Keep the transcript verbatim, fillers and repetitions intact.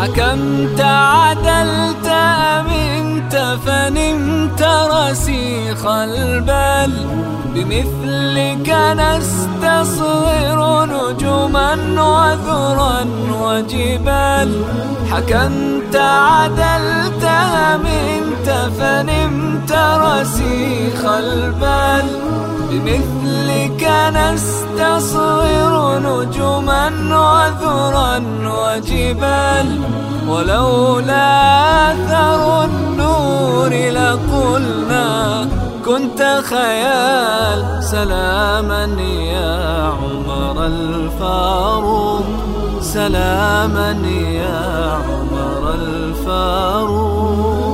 حكمت عدلت أمنت فنمت رسيخ البال، بمثلك نستصغر نجما وذرا وجبال. حكمت عدلت أمنت فنمت رسيخ البال، بمثلك نستصغر نجما وذرا وجبال. ولولا أثر النور لقلنا كنت خيال. سلاما يا عمر الفاروق، سلاما يا عمر الفاروق.